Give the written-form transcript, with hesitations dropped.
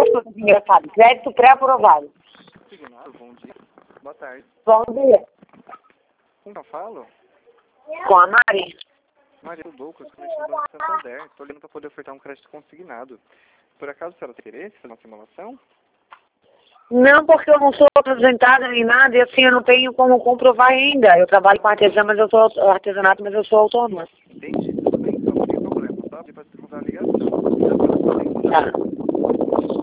as coisas engraçadas. Crédito pré-aprovado. Signado, bom dia. Boa tarde. Bom dia. Com quem eu falo? Com a Mari? Maria Douglas, cliente do Banco Santander. Estou ligando para poder ofertar um crédito consignado. Por acaso a senhora tem interesse em fazer uma simulação? Não, porque eu não sou aposentada nem nada e assim eu não tenho como comprovar ainda. Eu trabalho com artesanato, mas eu sou autônoma. Entendi, tudo bem, então não tem problema, tá? Depois de usar a ligação. Tá.